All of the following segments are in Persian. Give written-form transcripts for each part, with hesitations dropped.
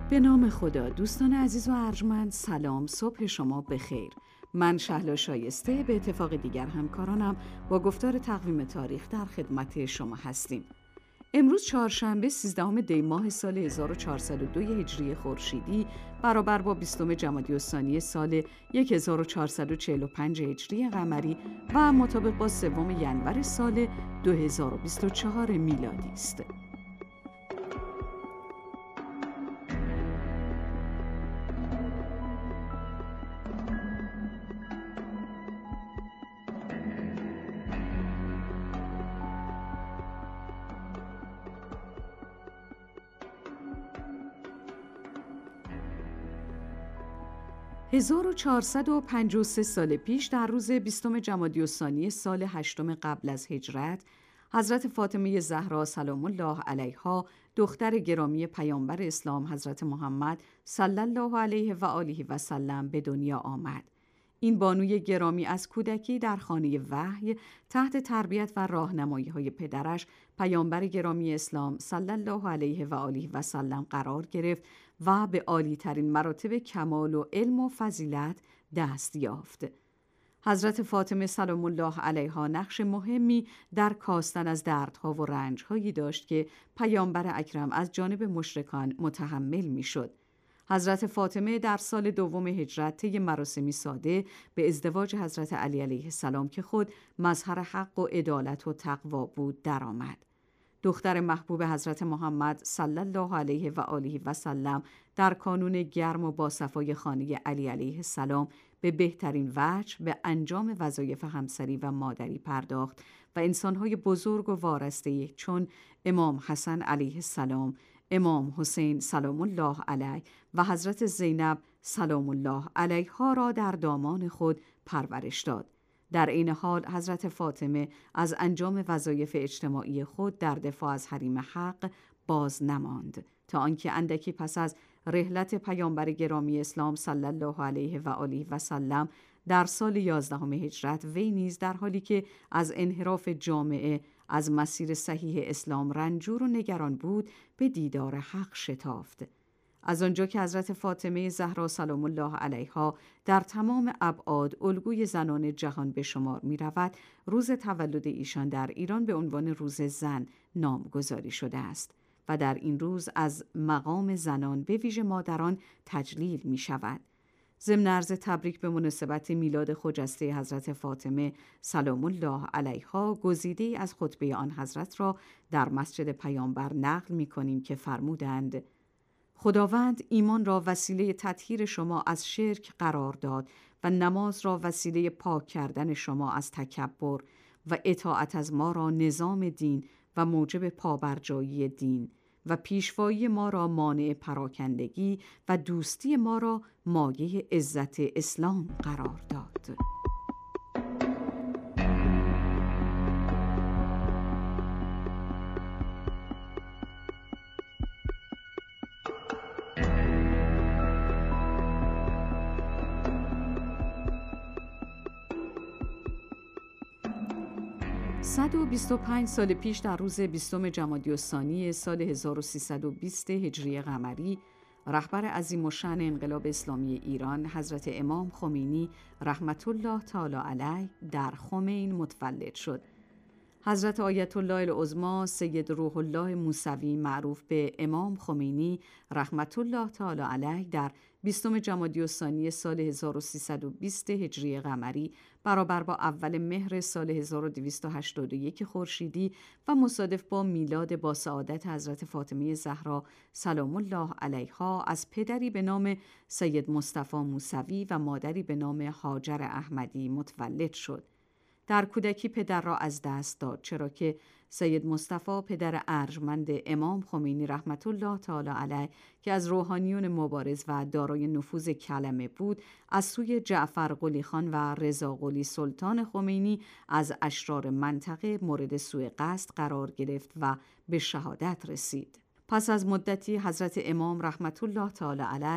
به نام خدا. دوستان عزیز و ارجمند، سلام، صبح شما بخیر. من شهلا شایسته به اتفاق دیگر همکارانم با گفتار تقویم تاریخ در خدمت شما هستیم. امروز چهارشنبه 13 دی ماه سال 1402 هجری خورشیدی برابر با 20 جمادی الثانی سال 1445 هجری قمری و مطابق با 3 ینور سال 2024 میلادی است. 1453 سال پیش در روز 20 جمادی الثانی سال 8 قبل از هجرت، حضرت فاطمه زهرا سلام الله علیها، دختر گرامی پیامبر اسلام حضرت محمد صلی الله علیه و آله و سلم به دنیا آمد. این بانوی گرامی از کودکی در خانه وحی تحت تربیت و راهنمایی‌های پدرش پیامبر گرامی اسلام صلی الله علیه و آله و سلم قرار گرفت و به عالی‌ترین مراتب کمال و علم و فضیلت دست یافت. حضرت فاطمه سلام الله علیها نقش مهمی در کاستن از دردها و رنج‌هایی داشت که پیامبر اکرم از جانب مشرکان متحمل می‌شد. حضرت فاطمه در سال 2 هجرت طی مراسمی ساده به ازدواج حضرت علی علیه السلام که خود مظهر حق و عدالت و تقوا بود درآمد. دختر محبوب حضرت محمد صلی الله علیه و آله و سلم در کانون گرم و باصفای خانه علی علیه السلام به بهترین وجه به انجام وظایف همسری و مادری پرداخت و انسان‌های بزرگ و وارسته چون امام حسن علیه السلام، امام حسین سلام الله علیه و حضرت زینب سلام الله علیها را در دامان خود پرورش داد. در این حال حضرت فاطمه از انجام وظایف اجتماعی خود در دفاع از حریم حق باز نماند تا آنکه اندکی پس از رحلت پیامبر گرامی اسلام صلی الله علیه و آله و سلم در سال 11 هجرت وی نیز در حالی که از انحراف جامعه از مسیر صحیح اسلام رنجور و نگران بود به دیدار حق شتافت. از آنجا که حضرت فاطمه زهرا سلام الله علیها در تمام ابعاد الگوی زنان جهان به شمار می رود، روز تولد ایشان در ایران به عنوان روز زن نامگذاری شده است و در این روز از مقام زنان به ویژه مادران تجلیل می شود. ضمن عرض تبریک به مناسبت میلاد خجسته حضرت فاطمه سلام الله علیها، گزیده‌ای از خطبه آن حضرت را در مسجد پیامبر نقل می کنیم که فرمودند: خداوند ایمان را وسیله تطهیر شما از شرک قرار داد و نماز را وسیله پاک کردن شما از تکبر و اطاعت از ما را نظام دین و موجب پابرجایی دین و پیشوایی ما را مانع پراکندگی و دوستی ما را مایه عزت اسلام قرار داد. صد و 25 سال پیش در روز 20 جمادی الثانی سال 1320 هجری قمری، رهبر عظیم الشأن انقلاب اسلامی ایران حضرت امام خمینی رحمت الله تعالی علیه در خمین متولد شد. حضرت آیت الله العظمی سید روح الله موسوی معروف به امام خمینی رحمت الله تعالی علیه در 20 جمادی الثانی سال 1320 هجری قمری برابر با اول مهر سال 1281 خورشیدی و مصادف با میلاد با سعادت حضرت فاطمه زهرا سلام الله علیها از پدری به نام سید مصطفی موسوی و مادری به نام هاجر احمدی متولد شد. در کودکی پدر را از دست داد، چرا که سید مصطفی پدر ارجمند امام خمینی رحمت الله تعالی علیه که از روحانیون مبارز و دارای نفوذ کلمه بود، از سوی جعفر قلی خان و رضا قلی سلطان خمینی از اشرار منطقه مورد سوء قصد قرار گرفت و به شهادت رسید. پس از مدتی حضرت امام رحمت الله تعالی علیه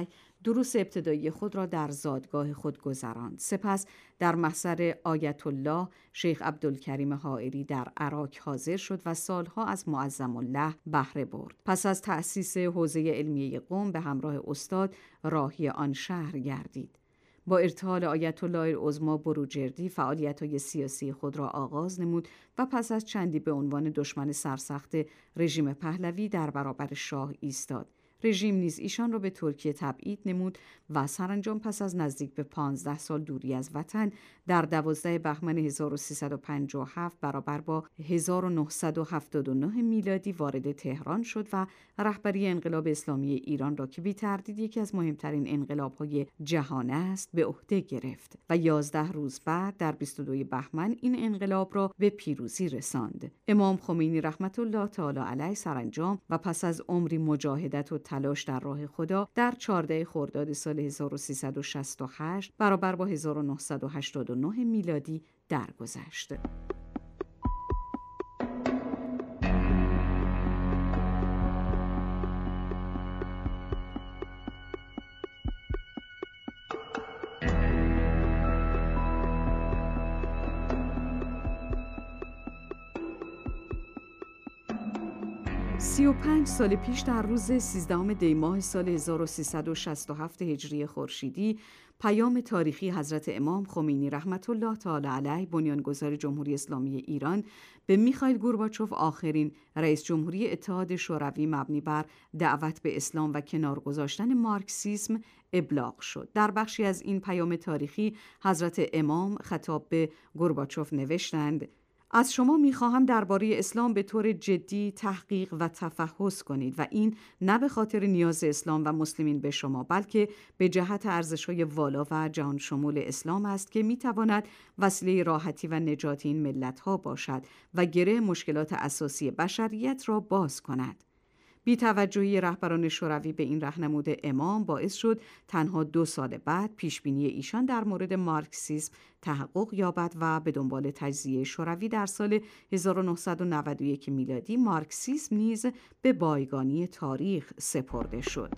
دروس ابتدایی خود را در زادگاه خود گذراند. سپس در محضر آیت الله شیخ عبدالکریم حائری در عراق حاضر شد و سالها از معظم الله بهره برد. پس از تأسیس حوزه علمیه قم به همراه استاد راهی آن شهر گردید. با ارتحال آیت الله العظمی بروجردی فعالیت‌های سیاسی خود را آغاز نمود و پس از چندی به عنوان دشمن سرسخت رژیم پهلوی در برابر شاه ایستاد. رژیم نیز ایشان را به ترکیه تبعید نمود و سرانجام پس از نزدیک به 15 سال دوری از وطن در 12 بهمن 1357 برابر با 1979 میلادی وارد تهران شد و رهبری انقلاب اسلامی ایران را که بی تردید یکی از مهمترین انقلاب‌های جهان است به عهده گرفت و 11 روز بعد در 22 بهمن این انقلاب را به پیروزی رساند. امام خمینی رحمت الله تعالی علیه سرانجام و پس از عمری مجاهدت و تلاش در راه خدا در 14 خرداد سال 1368 برابر با 1989 میلادی درگذشت. 35 سال پیش در روز 13 دی ماه سال 1367 هجری خورشیدی پیام تاریخی حضرت امام خمینی رحمت الله تعالی علیه بنیانگذار جمهوری اسلامی ایران به میخائیل گورباچوف آخرین رئیس جمهوری اتحاد شوروی مبنی بر دعوت به اسلام و کنار گذاشتن مارکسیسم ابلاغ شد. در بخشی از این پیام تاریخی حضرت امام خطاب به گورباچوف نوشتند: از شما می‌خواهم درباره اسلام به طور جدی تحقیق و تفحص کنید و این نه به خاطر نیاز اسلام و مسلمین به شما بلکه به جهت ارزش‌های والا و جهان شمول اسلام است که می‌تواند وسیله راحتی و نجات این ملت‌ها باشد و گره مشکلات اساسی بشریت را باز کند. بی‌توجهی رهبران شوروی به این راهنمود امام باعث شد تنها 2 سال بعد پیشبینی ایشان در مورد مارکسیسم تحقق یابد و به دنبال تجزیه شوروی در سال 1991 میلادی مارکسیسم نیز به بایگانی تاریخ سپرده شد.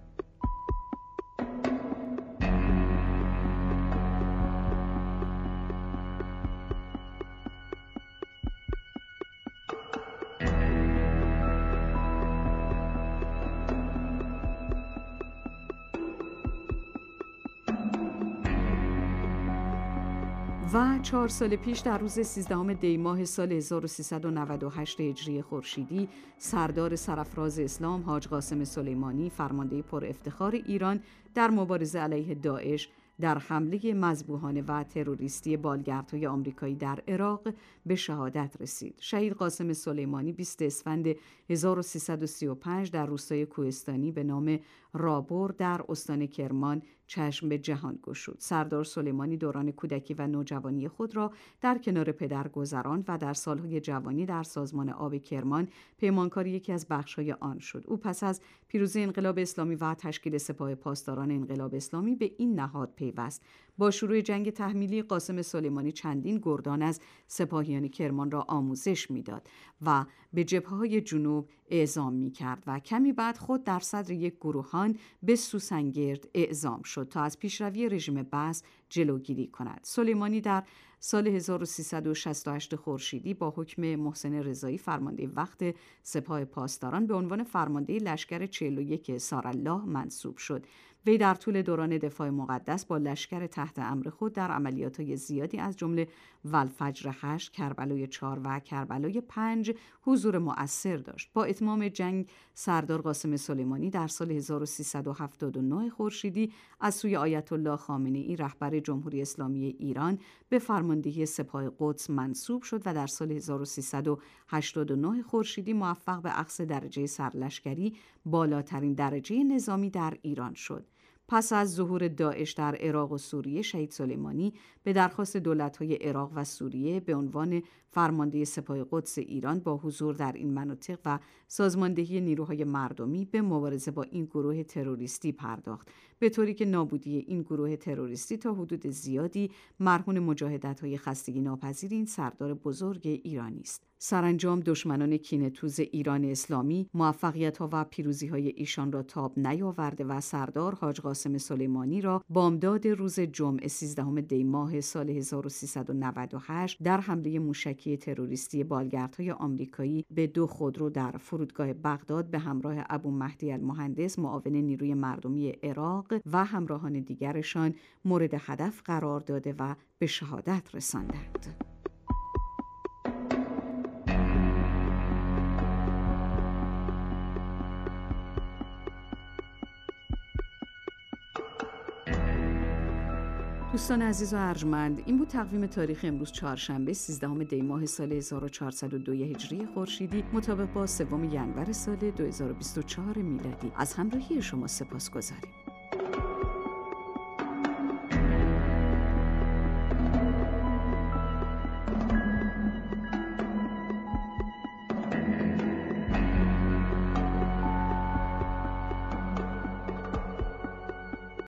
و 4 سال پیش در روز 13 دی ماه سال 1398 هجری خورشیدی سردار سرافراز اسلام حاج قاسم سلیمانی فرمانده پر افتخار ایران در مبارزه علیه داعش در حمله مذبوحانه و تروریستی بالگردهای آمریکایی در عراق به شهادت رسید. شهید قاسم سلیمانی 20 اسفند 1335 در روستای کوهستانی به نام رابر در استان کرمان چشم به جهان گشود. سردار سلیمانی دوران کودکی و نوجوانی خود را در کنار پدر گذراند و در سالهای جوانی در سازمان آب کرمان پیمانکار یکی از بخش‌های آن شد. او پس از پیروزی انقلاب اسلامی و تشکیل سپاه پاسداران انقلاب اسلامی به این نهاد پیوست. با شروع جنگ تحمیلی قاسم سلیمانی چندین گردان از سپاهیان کرمان را آموزش میداد و به جبهه‌های جنوب اعزام می‌کرد و کمی بعد خود در صدر یک گروهان به سوسنگرد اعزام شد تا از پیشروی رژیم بعث جلوگیری کند. سلیمانی در سال 1368 خورشیدی با حکم محسن رضایی فرمانده وقت سپاه پاسداران به عنوان فرمانده لشکر 41 سارالله منصوب شد. وی در طول دوران دفاع مقدس با لشکر تحت امر خود در عملیات‌های زیادی از جمله والفجر 8، کربلای 4 و کربلای 5 حضور مؤثر داشت. با اتمام جنگ سردار قاسم سلیمانی در سال 1379 خورشیدی از سوی آیت الله خامنه‌ای رهبر جمهوری اسلامی ایران به فرماندهی سپاه قدس منصوب شد و در سال 1389 خورشیدی موفق به اخذ درجه سرلشکری، بالاترین درجه نظامی در ایران شد. پس از ظهور داعش در عراق و سوریه شهید سلیمانی به درخواست دولت‌های عراق و سوریه به عنوان فرمانده سپاه قدس ایران با حضور در این مناطق و سازماندهی نیروهای مردمی به مبارزه با این گروه تروریستی پرداخت، به طوری که نابودی این گروه تروریستی تا حدود زیادی مرهون مجاهدت‌های خستگی ناپذیر این سردار بزرگ ایرانی است. سرانجام دشمنان کینه‌توز ایران اسلامی موفقیت‌ها و پیروزی‌های ایشان را تاب نیاورده و سردار حاج قاسم سلیمانی را بامداد روز جمعه 13 دی ماه سال 1398 در حمله موشکی تروریستی بالگردهای آمریکایی به 2 خودرو در فرودگاه بغداد به همراه ابو مهدی المهندس معاون نیروی مردمی عراق و همراهان دیگرشان مورد هدف قرار داده و به شهادت رساندند. دوستان عزیز و ارجمند، این بود تقویم تاریخ امروز چهارشنبه 13 دی ماه سال 1402 هجری خورشیدی مطابق با 3 ینور سال 2024 میلادی. از همراهی شما سپاسگزاریم.